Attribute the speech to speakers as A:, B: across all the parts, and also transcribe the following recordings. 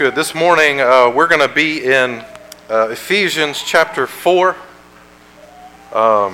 A: Good. This morning we're going to be in Ephesians chapter 4. For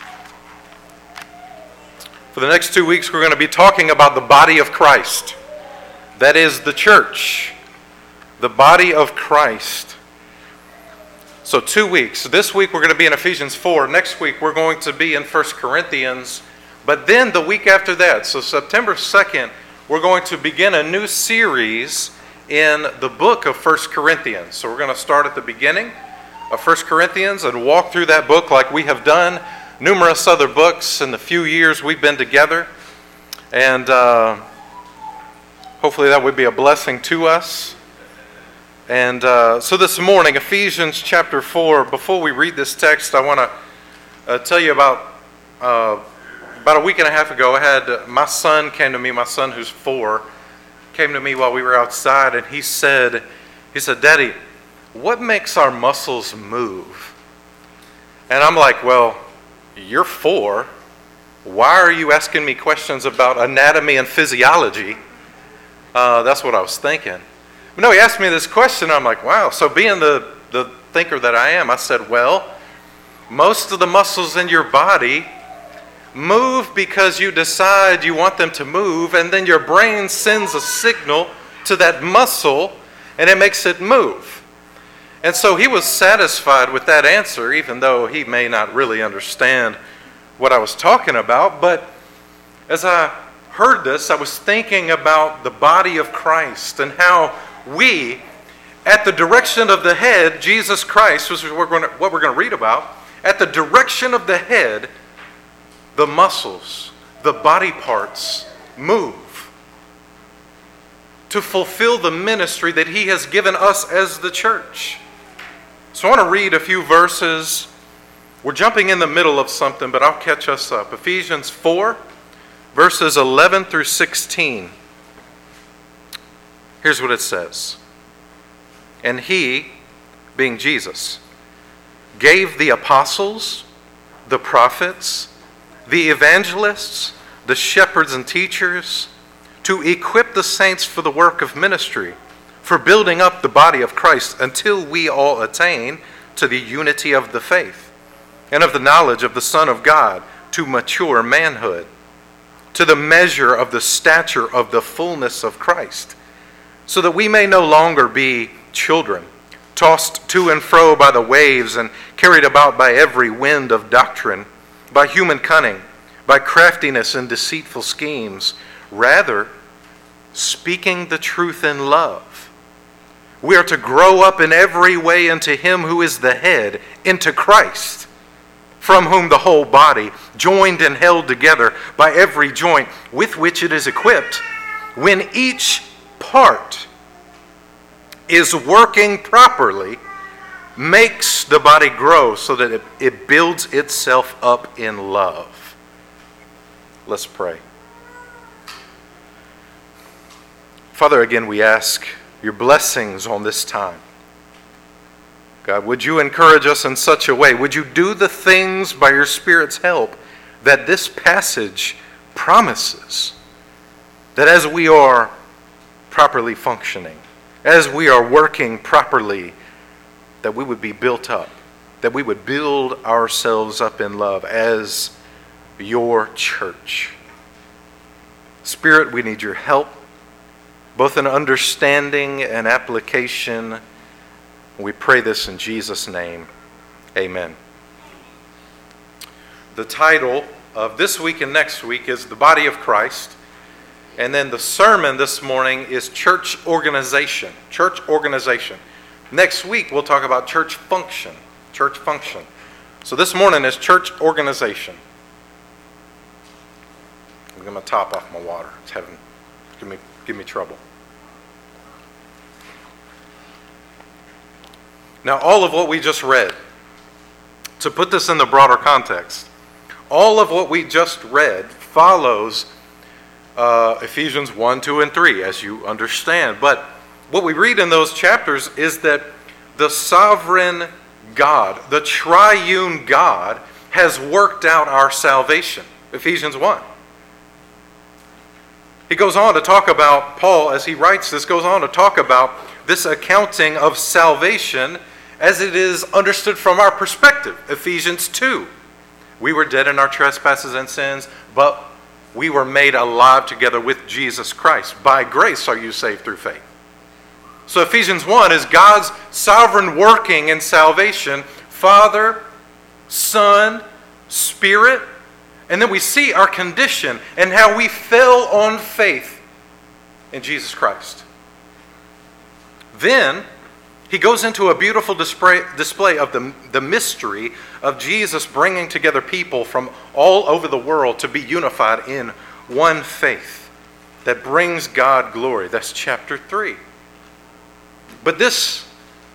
A: the next 2 weeks we're going to be talking about the body of Christ. That is the church. The body of Christ. So 2 weeks. This week we're going to be in Ephesians 4. Next week we're going to be in 1 Corinthians. But then the week after that, so September 2nd, we're going to begin a new series in the book of 1 Corinthians. So we're going to start at the beginning of 1 Corinthians and walk through that book like we have done numerous other books in the few years we've been together. And hopefully that would be a blessing to us. And so this morning, Ephesians chapter 4, before we read this text, I want to tell you about a week and a half ago, I had my son came to me, my son who's 4, came to me while we were outside, and he said, "Daddy, what makes our muscles move?" And I'm like, "Well, you're 4. Why are you asking me questions about anatomy and physiology?" That's what I was thinking. But no, he asked me this question. I'm like, wow. So being the thinker that I am, I said, well, most of the muscles in your body move because you decide you want them to move, and then your brain sends a signal to that muscle, and it makes it move. And so he was satisfied with that answer, even though he may not really understand what I was talking about. But as I heard this, I was thinking about the body of Christ and how we, at the direction of the head, Jesus Christ, which is what we're going to read about, at the direction of the head, the muscles, the body parts move to fulfill the ministry that He has given us as the church. So I want to read a few verses. We're jumping in the middle of something, but I'll catch us up. Ephesians 4, verses 11 through 16. Here's what it says. "And He, being Jesus, gave the apostles, the prophets, the evangelists, the shepherds and teachers, to equip the saints for the work of ministry, for building up the body of Christ until we all attain to the unity of the faith and of the knowledge of the Son of God, to mature manhood, to the measure of the stature of the fullness of Christ, so that we may no longer be children, tossed to and fro by the waves and carried about by every wind of doctrine, by human cunning, by craftiness and deceitful schemes. Rather, speaking the truth in love, we are to grow up in every way into Him who is the head, into Christ, from whom the whole body, joined and held together by every joint with which it is equipped, when each part is working properly, makes the body grow so that it builds itself up in love." Let's pray. Father, again we ask your blessings on this time. God, would you encourage us in such a way? Would you do the things by your Spirit's help that this passage promises? That as we are properly functioning, as we are working properly, that we would be built up, that we would build ourselves up in love as your church. Spirit, we need your help, both in understanding and application. We pray this in Jesus' name. Amen. The title of this week and next week is The Body of Christ. And then the sermon this morning is Church Organization. Church Organization. Next week, we'll talk about church function. Church function. So this morning is church organization. I'm going to top off my water. It's heaven. Give me trouble. Now, all of what we just read, to put this in the broader context, all of what we just read follows Ephesians 1, 2, and 3, as you understand. But what we read in those chapters is that the sovereign God, the triune God, has worked out our salvation. Ephesians 1. He goes on to talk about, Paul, as he writes this, goes on to talk about this accounting of salvation as it is understood from our perspective. Ephesians 2. We were dead in our trespasses and sins, but we were made alive together with Jesus Christ. By grace are you saved through faith. So Ephesians 1 is God's sovereign working in salvation, Father, Son, Spirit, and then we see our condition and how we fell on faith in Jesus Christ. Then he goes into a beautiful display of the mystery of Jesus bringing together people from all over the world to be unified in one faith that brings God glory. That's chapter 3. But this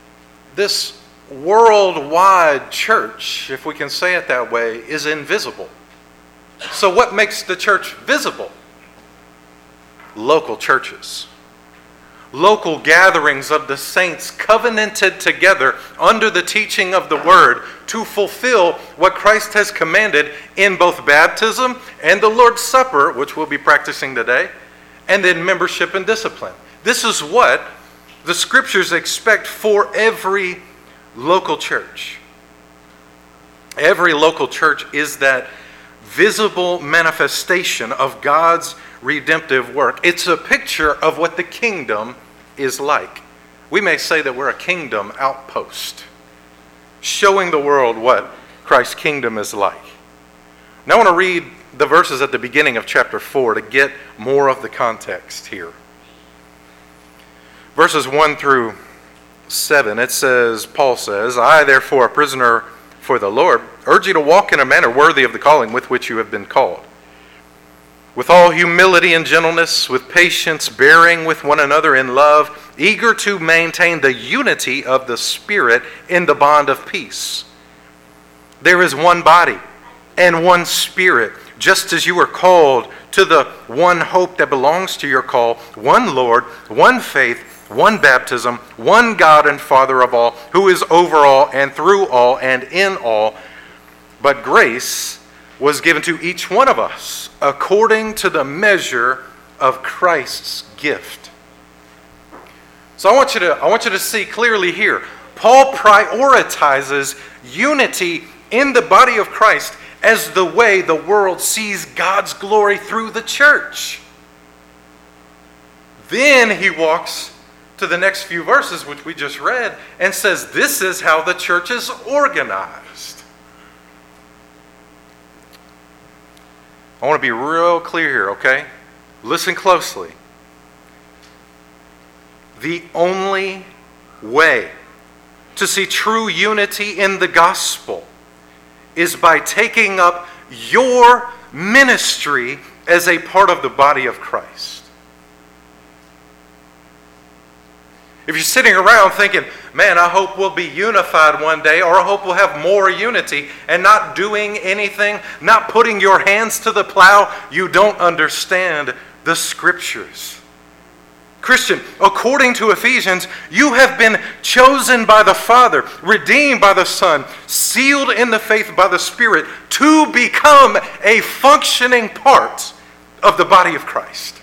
A: worldwide church, if we can say it that way, is invisible. So what makes the church visible? Local churches. Local gatherings of the saints covenanted together under the teaching of the Word to fulfill what Christ has commanded in both baptism and the Lord's Supper, which we'll be practicing today, and in membership and discipline. This is what the Scriptures expect for every local church. Every local church is that visible manifestation of God's redemptive work. It's a picture of what the kingdom is like. We may say that we're a kingdom outpost, showing the world what Christ's kingdom is like. Now I want to read the verses at the beginning of chapter 4 to get more of the context here. Verses 1 through 7, it says, Paul says, I therefore, a prisoner for the Lord, urge you to walk in a manner worthy of the calling with which you have been called, with all humility and gentleness, with patience, bearing with one another in love, eager to maintain the unity of the Spirit in the bond of peace. There is one body and one Spirit, just as you were called to the one hope that belongs to your call, one Lord, one faith, one baptism, one God and Father of all, who is over all and through all and in all. But grace was given to each one of us according to the measure of Christ's gift. So I want you to see clearly here, Paul prioritizes unity in the body of Christ as the way the world sees God's glory through the church. Then he walks to the next few verses, which we just read, and says this is how the church is organized. I want to be real clear here, okay? Listen closely. The only way to see true unity in the gospel is by taking up your ministry as a part of the body of Christ. If you're sitting around thinking, man, I hope we'll be unified one day, or I hope we'll have more unity, and not doing anything, not putting your hands to the plow, you don't understand the Scriptures. Christian, according to Ephesians, you have been chosen by the Father, redeemed by the Son, sealed in the faith by the Spirit, to become a functioning part of the body of Christ.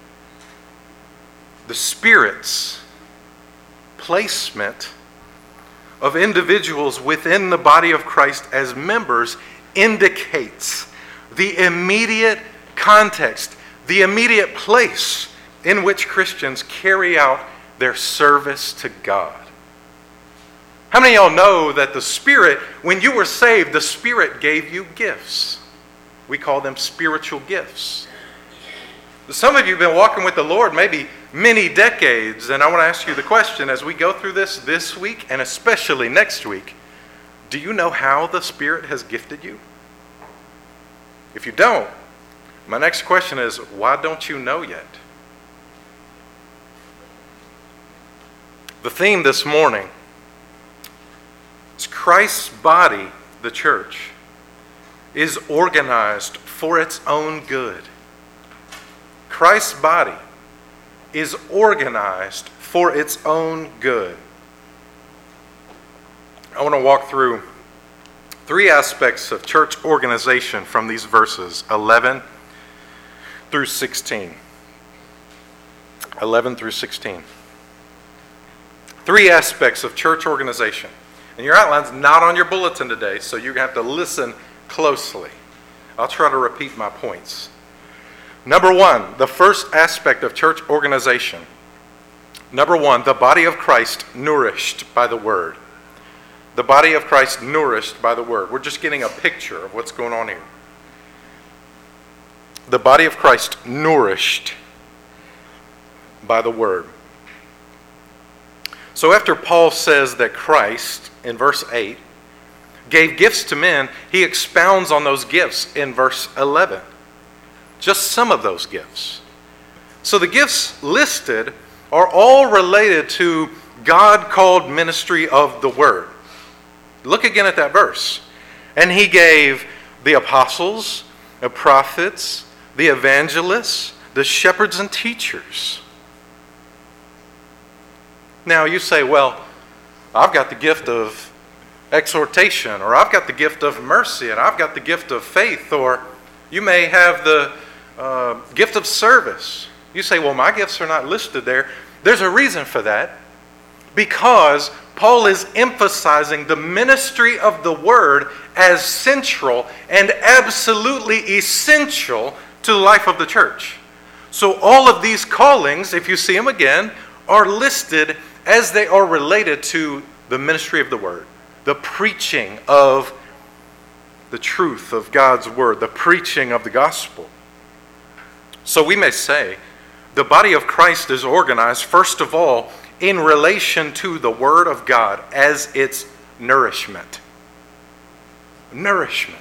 A: The Spirit's placement of individuals within the body of Christ as members indicates the immediate context, the immediate place in which Christians carry out their service to God. How many of y'all know that the Spirit, when you were saved, the Spirit gave you gifts? We call them spiritual gifts. Some of you have been walking with the Lord maybe many decades, and I want to ask you the question as we go through this week and especially next week, do you know how the Spirit has gifted you? If you don't, my next question is, why don't you know yet? The theme this morning is Christ's body, the church, is organized for its own good. Christ's body is organized for its own good. I want to walk through three aspects of church organization from these verses 11 through 16. 11 through 16. 3 aspects of church organization. And your outline's not on your bulletin today, so you're going to have to listen closely. I'll try to repeat my points. Number 1, the first aspect of church organization. Number 1, the body of Christ nourished by the Word. The body of Christ nourished by the Word. We're just getting a picture of what's going on here. The body of Christ nourished by the Word. So after Paul says that Christ, in verse 8, gave gifts to men, he expounds on those gifts in verse 11. Just some of those gifts. So the gifts listed are all related to God-called ministry of the Word. Look again at that verse. And he gave the apostles, the prophets, the evangelists, the shepherds and teachers. Now you say, well, I've got the gift of exhortation, or I've got the gift of mercy, and I've got the gift of faith, or you may have the gift of service. You say, well, my gifts are not listed there. There's a reason for that. Because Paul is emphasizing the ministry of the Word as central and absolutely essential to the life of the church. So all of these callings, if you see them again, are listed as they are related to the ministry of the Word, the preaching of the truth of God's Word, the preaching of the gospel. So we may say the body of Christ is organized, first of all, in relation to the Word of God as its nourishment. Nourishment.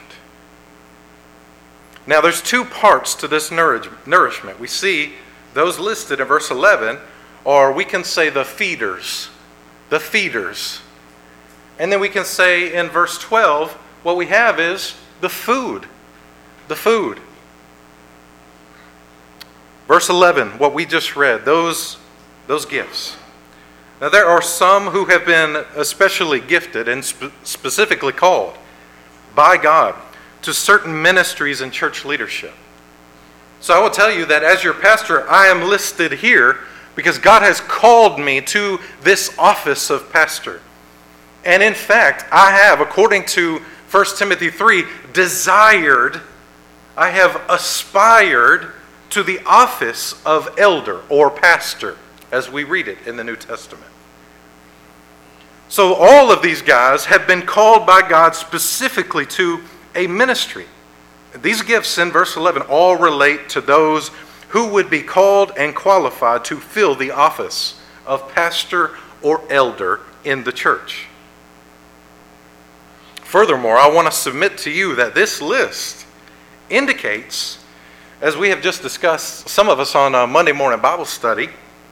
A: Now there's 2 parts to this nourishment. We see those listed in verse 11, or we can say the feeders. The feeders. And then we can say in verse 12, what we have is the food. The food. Verse 11, what we just read, those gifts. Now there are some who have been especially gifted and specifically called by God to certain ministries and church leadership. So I will tell you that as your pastor, I am listed here because God has called me to this office of pastor. And in fact, I have, according to 1 Timothy 3, I have aspired to the office of elder or pastor, as we read it in the New Testament. So all of these guys have been called by God specifically to a ministry. These gifts in verse 11 all relate to those who would be called and qualified to fill the office of pastor or elder in the church. Furthermore, I want to submit to you that this list indicates, as we have just discussed, some of us on a Monday morning Bible study,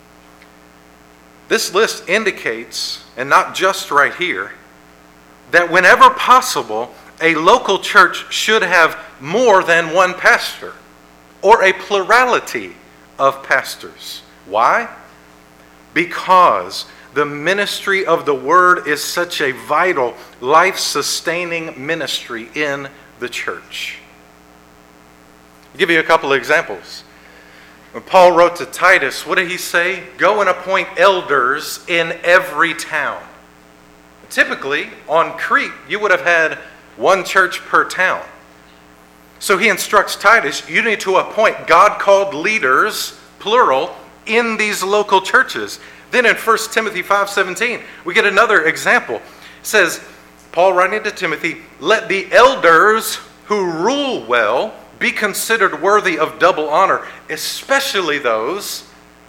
A: this list indicates, and not just right here, that whenever possible, a local church should have more than one pastor or a plurality of pastors. Why? Because the ministry of the Word is such a vital, life-sustaining ministry in the church. I'll give you a couple of examples. When Paul wrote to Titus, what did he say? Go and appoint elders in every town. Typically, on Crete, you would have had one church per town. So he instructs Titus, you need to appoint God-called leaders, plural, in these local churches. Then in 1 Timothy 5:17, we get another example. It says, Paul writing to Timothy, let the elders who rule well be considered worthy of double honor, especially those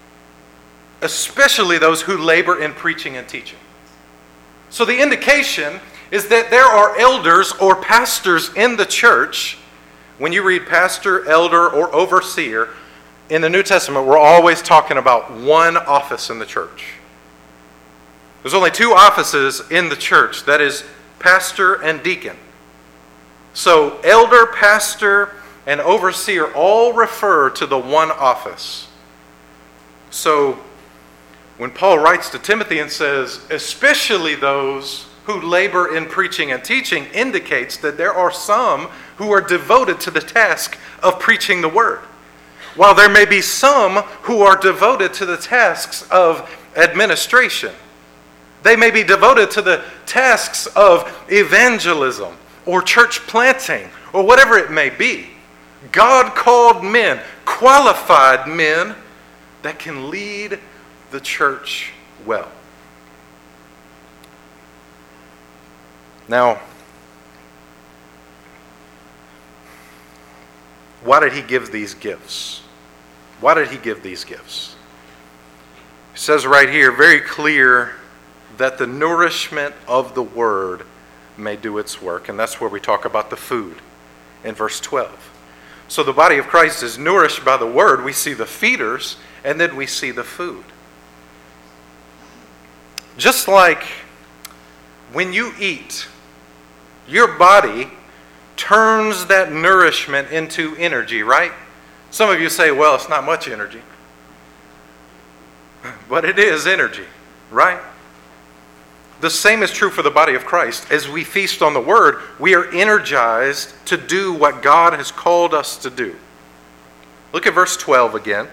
A: who labor in preaching and teaching. So the indication is that there are elders or pastors in the church. When you read pastor, elder, or overseer, in the New Testament, we're always talking about one office in the church. There's only 2 offices in the church, that is pastor and deacon. So elder, pastor, and overseer all refer to the one office. So when Paul writes to Timothy and says, especially those who labor in preaching and teaching, indicates that there are some who are devoted to the task of preaching the word, while there may be some who are devoted to the tasks of administration. They may be devoted to the tasks of evangelism or church planting or whatever it may be. God called men, qualified men that can lead the church well. Now, why did he give these gifts? Why did he give these gifts? It says right here, very clear, that the nourishment of the word may do its work. And that's where we talk about the food in verse 12. So the body of Christ is nourished by the word. We see the feeders, and then we see the food. Just like when you eat, your body turns that nourishment into energy, right? Some of you say, well, it's not much energy. But it is energy, right? The same is true for the body of Christ. As we feast on the word, we are energized to do what God has called us to do. Look at verse 12 again.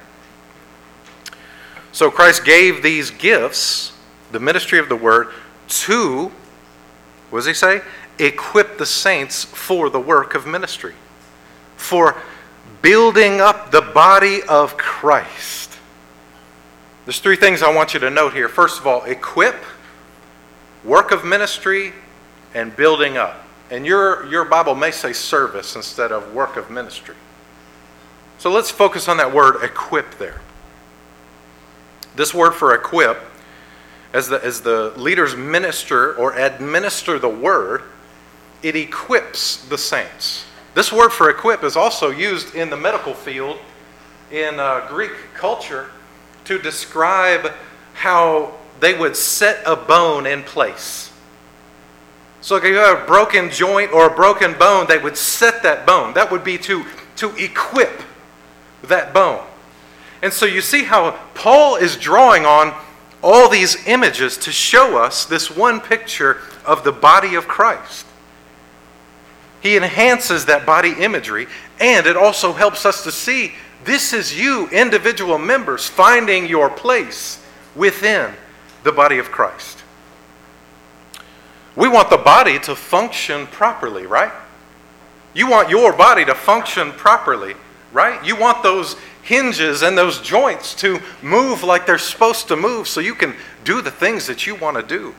A: So Christ gave these gifts, the ministry of the word, to, what does he say? Equip the saints for the work of ministry, for building up the body of Christ. There's three things I want you to note here. First of all, equip, work of ministry, and building up. And your Bible may say service instead of work of ministry. So let's focus on that word equip there. This word for equip, as the leaders minister or administer the word, it equips the saints. This word for equip is also used in the medical field in Greek culture to describe how they would set a bone in place. So if you have a broken joint or a broken bone, they would set that bone. That would be to equip that bone. And so you see how Paul is drawing on all these images to show us this one picture of the body of Christ. He enhances that body imagery, and it also helps us to see this is you, individual members, finding your place within the body of Christ. We want the body to function properly, right? You want your body to function properly, right? You want those hinges and those joints to move like they're supposed to move so you can do the things that you want to do.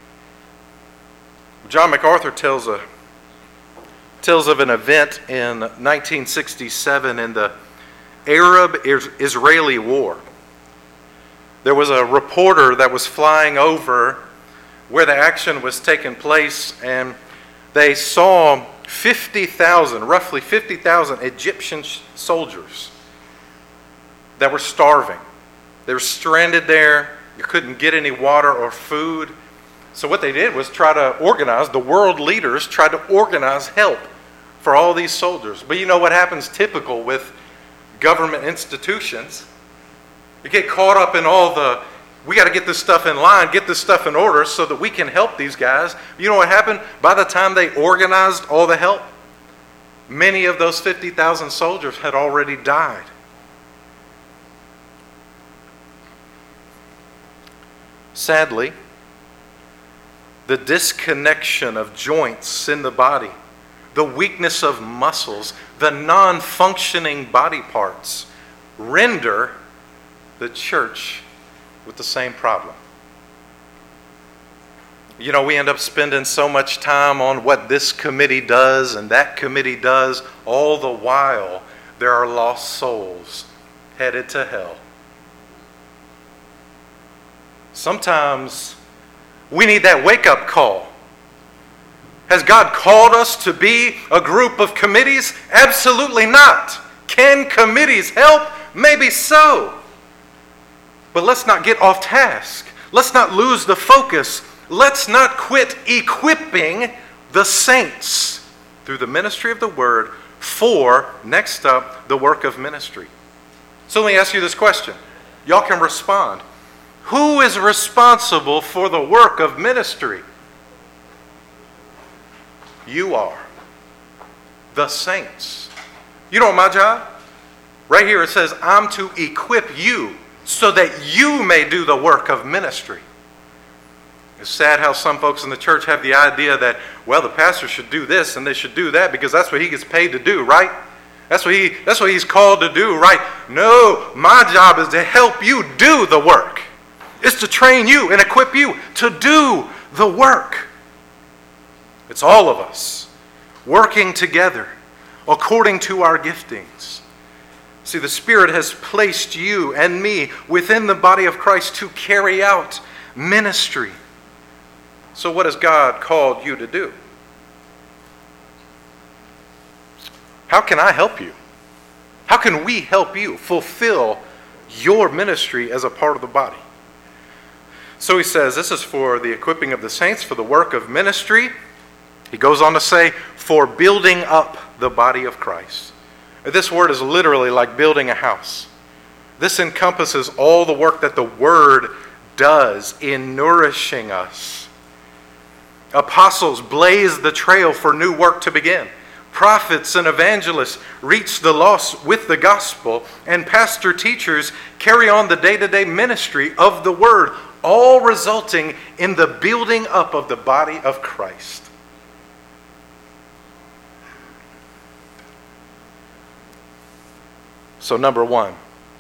A: John MacArthur tells of an event in 1967 in the Arab-Israeli War. There was a reporter that was flying over where the action was taking place, and they saw roughly 50,000 Egyptian soldiers that were starving. They were stranded there. You couldn't get any water or food. So what they did was try to organize, the world leaders tried to organize help for all these soldiers. But you know what happens typical with government institutions? You get caught up in we got to get this stuff in line, get this stuff in order so that we can help these guys. You know what happened? By the time they organized all the help, many of those 50,000 soldiers had already died. Sadly, the disconnection of joints in the body, the weakness of muscles, the non-functioning body parts render the church with the same problem. You know, we end up spending so much time on what this committee does and that committee does, all the while there are lost souls headed to hell. Sometimes we need that wake-up call. Has God called us to be a group of committees? Absolutely not. Can committees help? Maybe so. But let's not get off task. Let's not lose the focus. Let's not quit equipping the saints through the ministry of the word for, next up, the work of ministry. So let me ask you this question. Y'all can respond. Who is responsible for the work of ministry? You are. The saints. You know my job? Right here it says, I'm to equip you so that you may do the work of ministry. It's sad how some folks in the church have the idea that, well, the pastor should do this and they should do that because that's what he gets paid to do, right? That's what he's called to do, right? No, my job is to help you do the work. It's to train you and equip you to do the work. It's all of us working together according to our giftings. See, the Spirit has placed you and me within the body of Christ to carry out ministry. So what has God called you to do? How can I help you? How can we help you fulfill your ministry as a part of the body? So he says, this is for the equipping of the saints, for the work of ministry. He goes on to say, for building up the body of Christ. This word is literally like building a house. This encompasses all the work that the Word does in nourishing us. Apostles blaze the trail for new work to begin. Prophets and evangelists reach the lost with the gospel, and pastor teachers carry on the day-to-day ministry of the Word, all resulting in the building up of the body of Christ. So number one,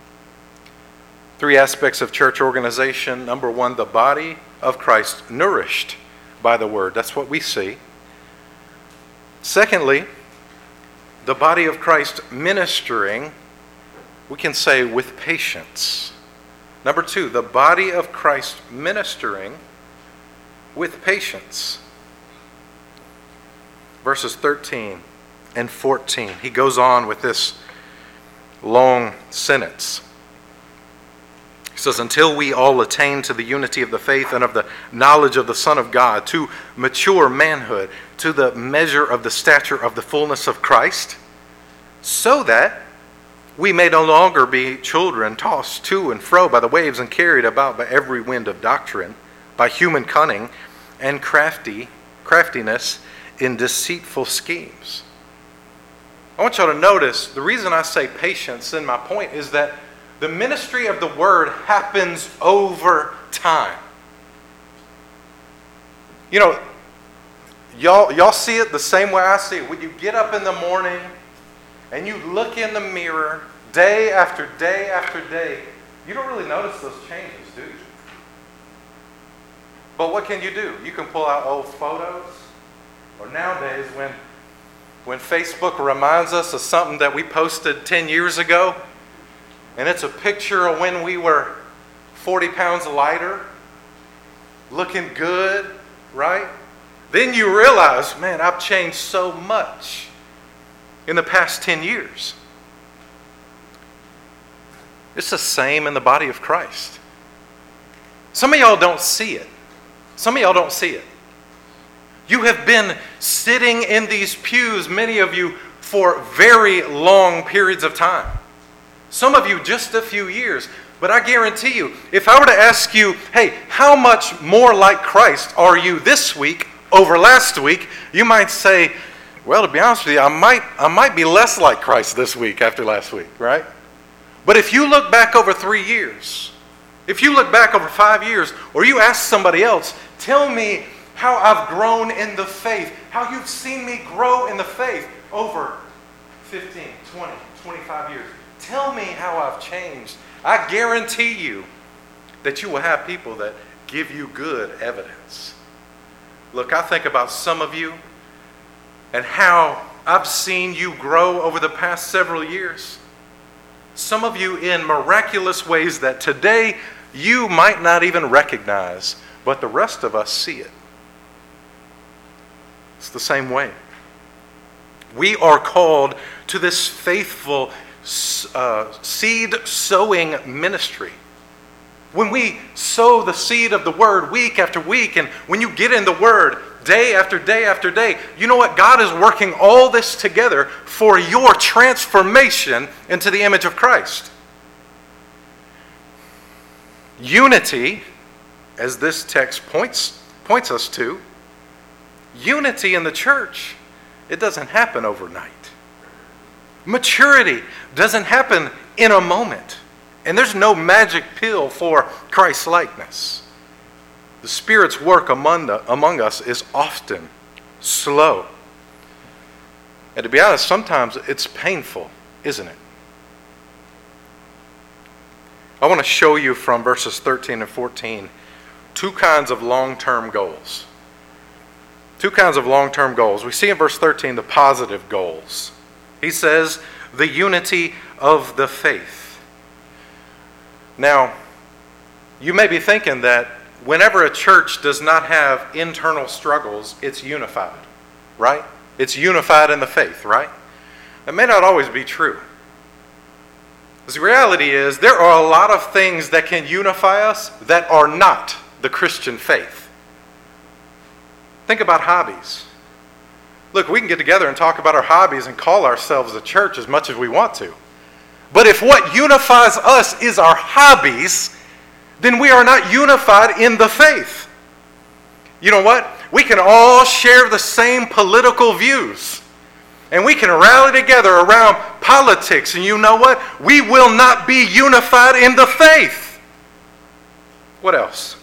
A: 3 aspects of church organization. Number one, the body of Christ nourished by the Word. That's what we see. Secondly, the body of Christ ministering, we can say with patience. Number 2, the body of Christ ministering with patience. Verses 13 and 14. He goes on with this long sentence. He says, until we all attain to the unity of the faith and of the knowledge of the Son of God, to mature manhood, to the measure of the stature of the fullness of Christ, so that we may no longer be children tossed to and fro by the waves and carried about by every wind of doctrine, by human cunning and craftiness in deceitful schemes. I want y'all to notice, the reason I say patience in my point is that the ministry of the Word happens over time. You know, y'all see it the same way I see it. When you get up in the morning and you look in the mirror day after day after day, you don't really notice those changes, do you? But what can you do? You can pull out old photos, or nowadays when Facebook reminds us of something that we posted 10 years ago, and it's a picture of when we were 40 pounds lighter, looking good, right? Then you realize, man, I've changed so much in the past 10 years. It's the same in the body of Christ. Some of y'all don't see it. Some of y'all don't see it. You have been sitting in these pews, many of you, for very long periods of time. Some of you just a few years. But I guarantee you, if I were to ask you, hey, how much more like Christ are you this week over last week? You might say, well, to be honest with you, I might be less like Christ this week after last week, right? But if you look back over 3 years, if you look back over 5 years, or you ask somebody else, tell me how I've grown in the faith, how you've seen me grow in the faith over 15, 20, 25 years. Tell me how I've changed. I guarantee you that you will have people that give you good evidence. Look, I think about some of you and how I've seen you grow over the past several years. Some of you in miraculous ways that today you might not even recognize, but the rest of us see it. It's the same way. We are called to this faithful seed sowing ministry. When we sow the seed of the Word week after week, and when you get in the Word day after day after day, you know what? God is working all this together for your transformation into the image of Christ. Unity, as this text points us to, unity in the church, it doesn't happen overnight. Maturity doesn't happen in a moment. And there's no magic pill for Christ-likeness. The Spirit's work among us is often slow. And to be honest, sometimes it's painful, isn't it? I want to show you from verses 13 and 14 two kinds of long-term goals. Two kinds of long-term goals. We see in verse 13 the positive goals. He says, the unity of the faith. Now, you may be thinking that whenever a church does not have internal struggles, it's unified, right? It's unified in the faith, right? That may not always be true. Because the reality is there are a lot of things that can unify us that are not the Christian faith. Think about hobbies. Look, we can get together and talk about our hobbies and call ourselves a church as much as we want to. But if what unifies us is our hobbies, then we are not unified in the faith. You know what? We can all share the same political views. And we can rally together around politics. And you know what? We will not be unified in the faith. What else?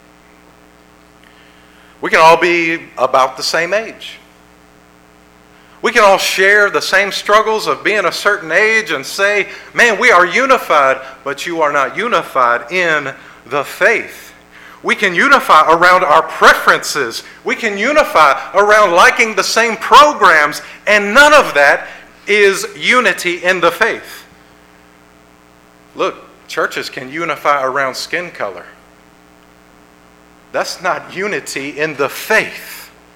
A: We can all be about the same age. We can all share the same struggles of being a certain age and say, man, we are unified, but you are not unified in the faith. We can unify around our preferences. We can unify around liking the same programs, and none of that is unity in the faith. Look, churches can unify around skin color. That's not unity in the faith.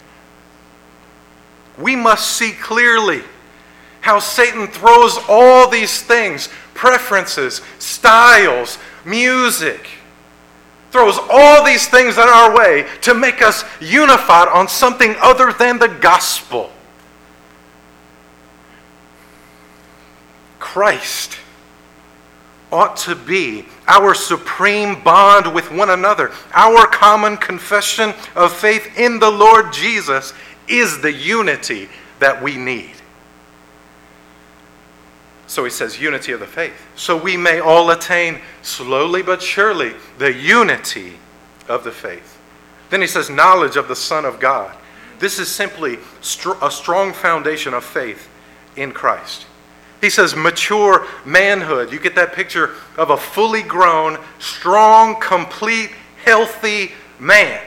A: We must see clearly how Satan throws all these things, preferences, styles, music, throws all these things in our way to make us unified on something other than the gospel. Christ ought to be our supreme bond with one another. Our common confession of faith in the Lord Jesus is the unity that we need. So he says unity of the faith. So we may all attain slowly but surely the unity of the faith. Then he says knowledge of the Son of God. This is simply a strong foundation of faith in Christ. He says mature manhood. You get that picture of a fully grown, strong, complete, healthy man.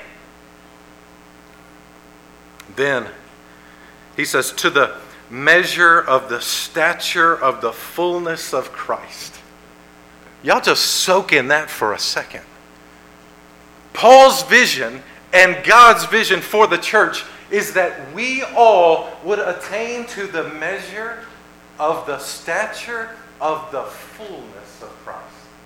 A: Then he says to the measure of the stature of the fullness of Christ. Y'all just soak in that for a second. Paul's vision and God's vision for the church is that we all would attain to the measure of the stature of the fullness of Christ.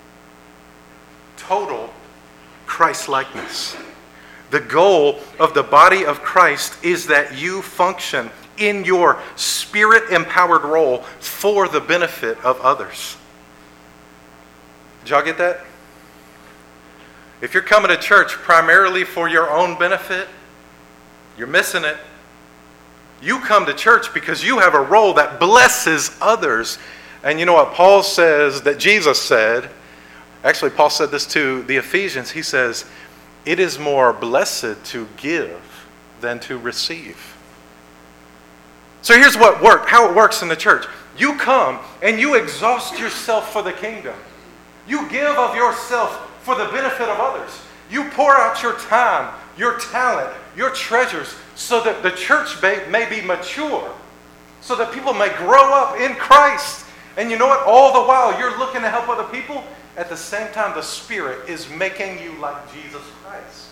A: Total Christ-likeness. The goal of the body of Christ is that you function in your Spirit-empowered role for the benefit of others. Did y'all get that? If you're coming to church primarily for your own benefit, you're missing it. You come to church because you have a role that blesses others. And you know what Paul says that Jesus said? Actually, Paul said this to the Ephesians. He says, it is more blessed to give than to receive. So here's how it works in the church. You come and you exhaust yourself for the kingdom. You give of yourself for the benefit of others. You pour out your time, your talent, your treasures so that the church may be mature, so that people may grow up in Christ. And you know what? All the while you're looking to help other people, at the same time the Spirit is making you like Jesus Christ.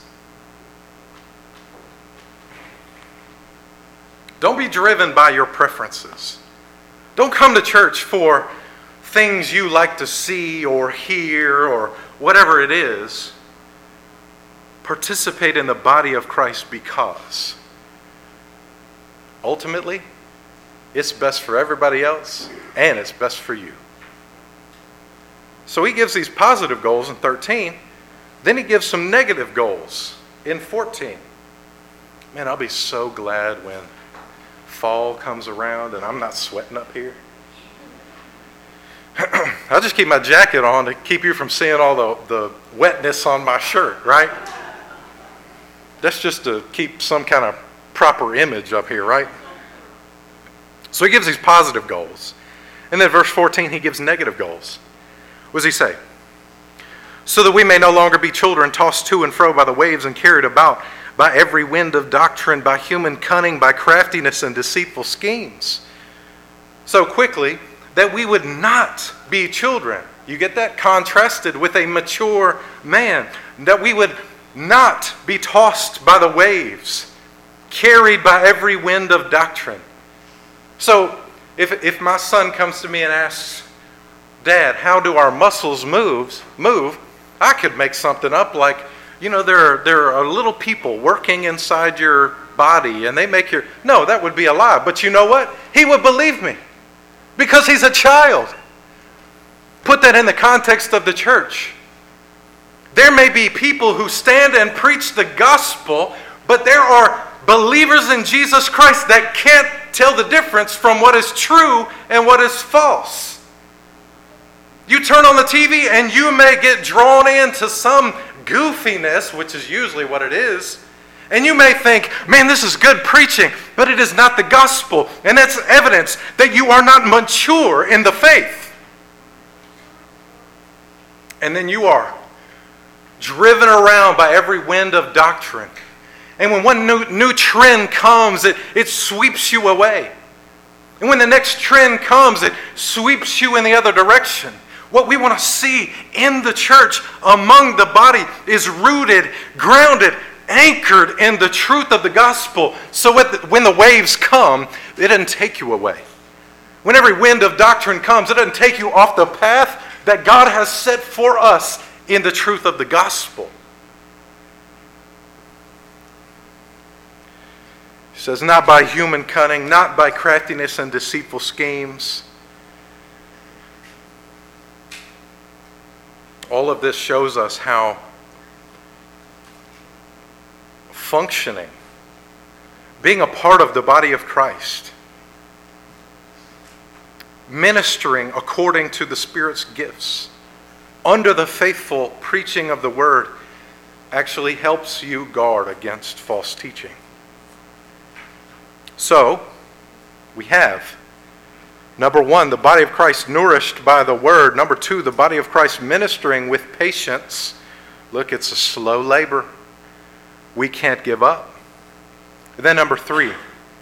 A: Don't be driven by your preferences. Don't come to church for things you like to see or hear or whatever it is. Participate in the body of Christ because ultimately it's best for everybody else and it's best for you. So he gives these positive goals in 13. Then he gives some negative goals in 14. Man, I'll be so glad when fall comes around and I'm not sweating up here. I'll just keep my jacket on to keep you from seeing all the wetness on my shirt, right? That's just to keep some kind of proper image up here, right? So he gives these positive goals. And then verse 14, he gives negative goals. What does he say? So that we may no longer be children tossed to and fro by the waves and carried about by every wind of doctrine, by human cunning, by craftiness and deceitful schemes. So quickly, that we would not be children. You get that? Contrasted with a mature man. That we would not be tossed by the waves, carried by every wind of doctrine. So, if my son comes to me and asks, Dad, how do our muscles move? I could make something up like, there are little people working inside your body and they make your... No, that would be a lie. But you know what? He would believe me because he's a child. Put that in the context of the church. There may be people who stand and preach the gospel, but there are believers in Jesus Christ that can't tell the difference from what is true and what is false. You turn on the TV and you may get drawn into some goofiness, which is usually what it is, and you may think, man, this is good preaching, but it is not the gospel, and that's evidence that you are not mature in the faith. And then you are driven around by every wind of doctrine. And when one new trend comes, it sweeps you away. And when the next trend comes, it sweeps you in the other direction. What we want to see in the church, among the body, is rooted, grounded, anchored in the truth of the gospel. So when the waves come, it doesn't take you away. When every wind of doctrine comes, it doesn't take you off the path that God has set for us in the truth of the gospel. He says, not by human cunning, not by craftiness and deceitful schemes. All of this shows us how functioning, being a part of the body of Christ, ministering according to the Spirit's gifts, under the faithful preaching of the word, actually helps you guard against false teaching. So, we have, number one, the body of Christ nourished by the word. Number two, the body of Christ ministering with patience. Look, it's a slow labor. We can't give up. And then number three,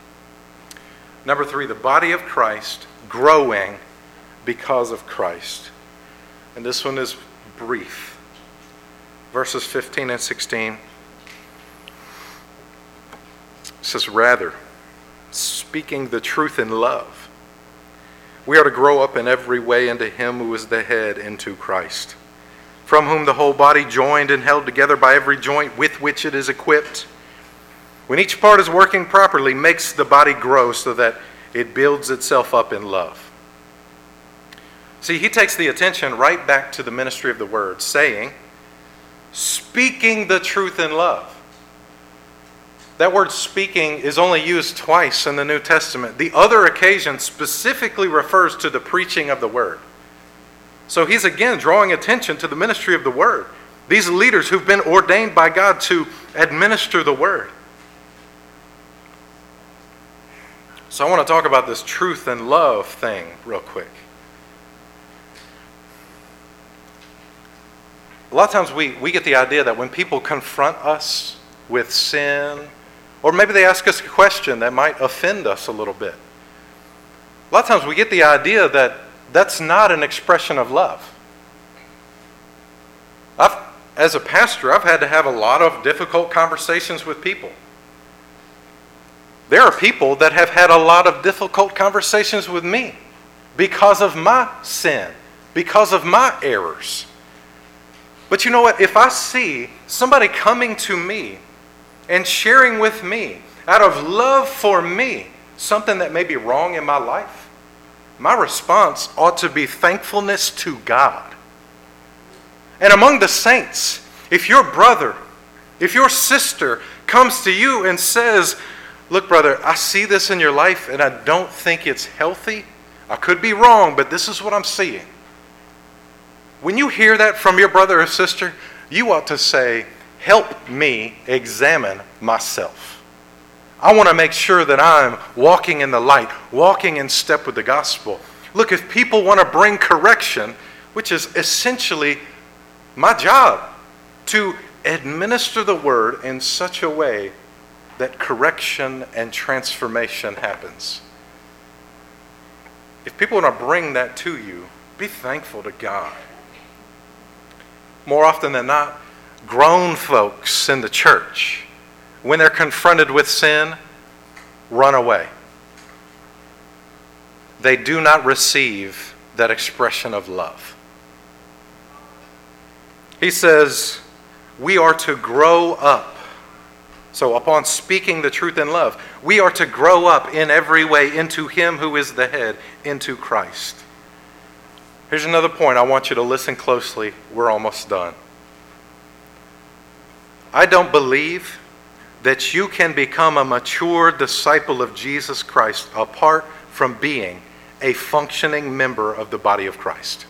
A: the body of Christ growing because of Christ. And this one is brief. Verses 15 and 16. It says, rather, speaking the truth in love, we are to grow up in every way into him who is the head, into Christ, from whom the whole body, joined and held together by every joint with which it is equipped, when each part is working properly, makes the body grow so that it builds itself up in love. See, he takes the attention right back to the ministry of the word, saying, speaking the truth in love. That word speaking is only used twice in the New Testament. The other occasion specifically refers to the preaching of the word. So he's again drawing attention to the ministry of the word. These leaders who've been ordained by God to administer the word. So I want to talk about this truth and love thing real quick. A lot of times we get the idea that when people confront us with sin, or maybe they ask us a question that might offend us a little bit, a lot of times we get the idea that that's not an expression of love. As a pastor, I've had to have a lot of difficult conversations with people. There are people that have had a lot of difficult conversations with me because of my sin, because of my errors. But you know what? If I see somebody coming to me and sharing with me, out of love for me, something that may be wrong in my life, my response ought to be thankfulness to God. And among the saints, if your brother, if your sister comes to you and says, look, brother, I see this in your life and I don't think it's healthy. I could be wrong, but this is what I'm seeing. When you hear that from your brother or sister, you ought to say, help me examine myself. I want to make sure that I'm walking in the light, walking in step with the gospel. Look, if people want to bring correction, which is essentially my job, to administer the word in such a way that correction and transformation happens. If people want to bring that to you, be thankful to God. More often than not, grown folks in the church, when they're confronted with sin, run away. They do not receive that expression of love. He says, we are to grow up. So upon speaking the truth in love, we are to grow up in every way into Him who is the head, into Christ. Here's another point. I want you to listen closely. We're almost done. I don't believe that you can become a mature disciple of Jesus Christ apart from being a functioning member of the body of Christ.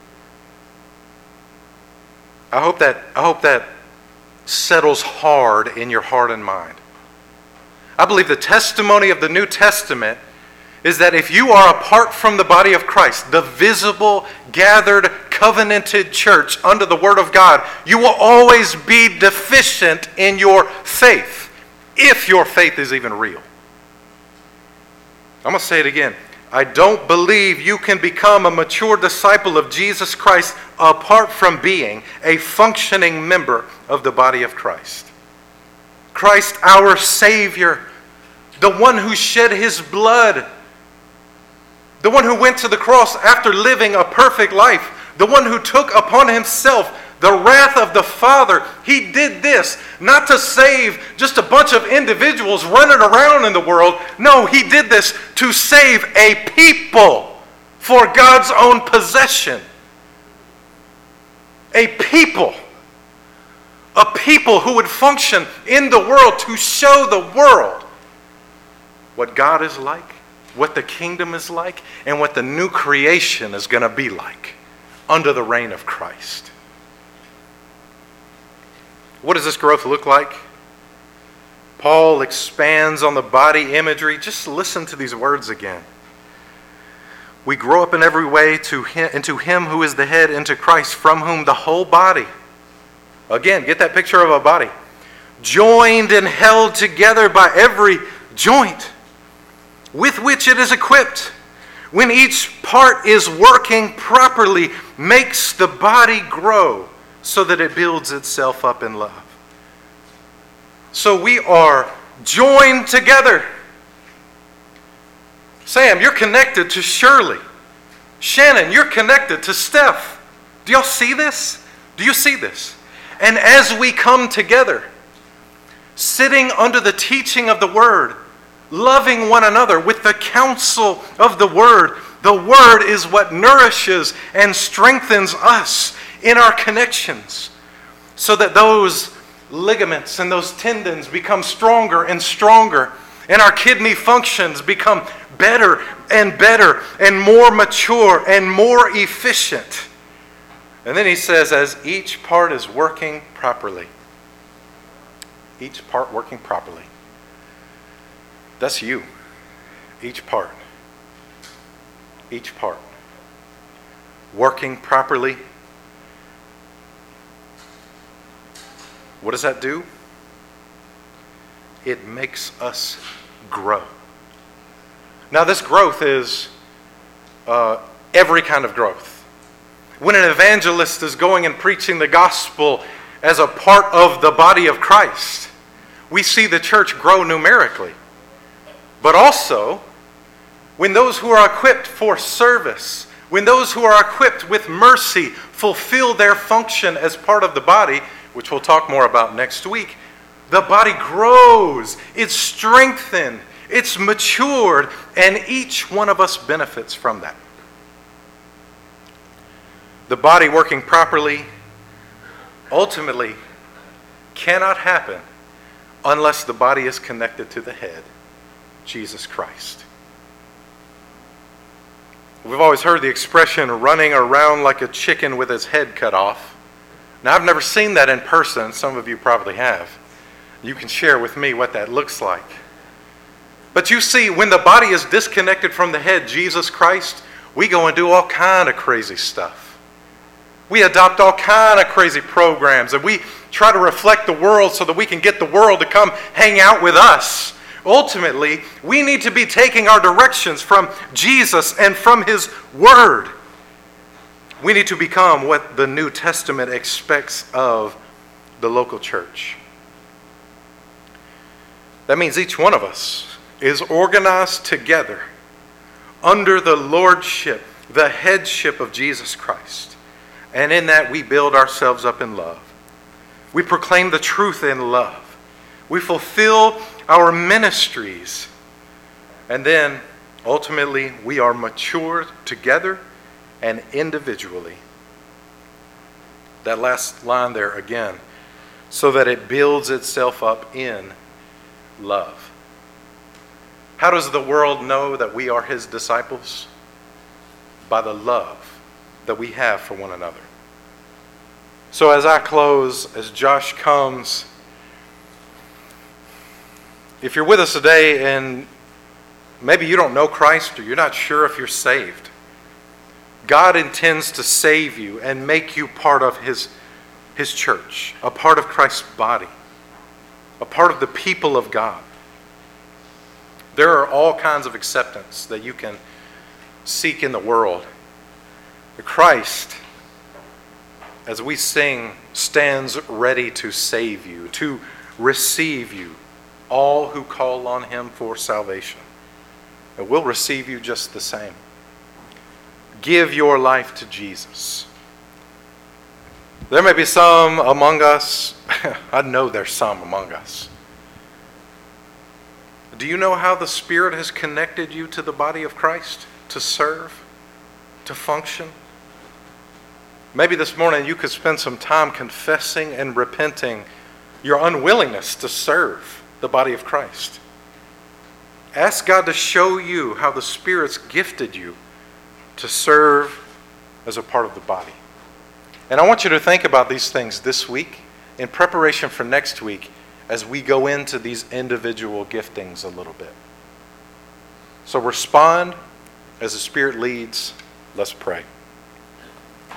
A: I hope that settles hard in your heart and mind. I believe the testimony of the New Testament is that if you are apart from the body of Christ, the visible, gathered, covenanted church under the Word of God, you will always be deficient in your faith, if your faith is even real. I'm going to say it again. I don't believe you can become a mature disciple of Jesus Christ apart from being a functioning member of the body of Christ. Christ, our Savior, the one who shed His blood, the one who went to the cross after living a perfect life, the one who took upon Himself the wrath of the Father. He did this not to save just a bunch of individuals running around in the world. No, He did this to save a people for God's own possession. A people who would function in the world to show the world what God is like, what the kingdom is like, and what the new creation is going to be like under the reign of Christ. What does this growth look like? Paul expands on the body imagery. Just listen to these words again. We grow up in every way into Him who is the head, into Christ, from whom the whole body, again, get that picture of a body, joined and held together by every joint with which it is equipped, when each part is working properly, makes the body grow so that it builds itself up in love. So we are joined together. Sam, you're connected to Shirley. Shannon, you're connected to Steph. Do y'all see this? Do you see this? And as we come together, sitting under the teaching of the Word, loving one another with the counsel of the Word is what nourishes and strengthens us in our connections, so that those ligaments and those tendons become stronger and stronger, and our kidney functions become better and more mature and more efficient. And then he says, as each part is working properly. Each part working properly. That's you. Each part. Each part. Working properly. What does that do? It makes us grow. Now, this growth is every kind of growth. When an evangelist is going and preaching the gospel as a part of the body of Christ, we see the church grow numerically. But also, when those who are equipped for service, when those who are equipped with mercy fulfill their function as part of the body, which we'll talk more about next week, the body grows, it's strengthened, it's matured, and each one of us benefits from that. The body working properly ultimately cannot happen unless the body is connected to the head, Jesus Christ. We've always heard the expression running around like a chicken with its head cut off. Now, I've never seen that in person. Some of you probably have. You can share with me what that looks like. But you see, when the body is disconnected from the head, Jesus Christ, we go and do all kind of crazy stuff. We adopt all kind of crazy programs, and we try to reflect the world so that we can get the world to come hang out with us. Ultimately, we need to be taking our directions from Jesus and from His Word. We need to become what the New Testament expects of the local church. That means each one of us is organized together under the lordship, the headship of Jesus Christ. And in that we build ourselves up in love. We proclaim the truth in love. We fulfill our ministries. And then, ultimately, we are matured together and individually. That last line there again, so that it builds itself up in love. How does the world know that we are His disciples? By the love that we have for one another. So as I close, as Josh comes, if you're with us today and maybe you don't know Christ or you're not sure if you're saved, God intends to save you and make you part of His church, a part of Christ's body, a part of the people of God. There are all kinds of acceptance that you can seek in the world. But Christ, as we sing, stands ready to save you, to receive you, all who call on Him for salvation. And we'll receive you just the same. Give your life to Jesus. There may be some among us, I know there's some among us. Do you know how the Spirit has connected you to the body of Christ? To serve? To function? Maybe this morning you could spend some time confessing and repenting your unwillingness to serve the body of Christ. Ask God to show you how the Spirit's gifted you to serve as a part of the body. And I want you to think about these things this week in preparation for next week as we go into these individual giftings a little bit. So respond as the Spirit leads. Let's pray.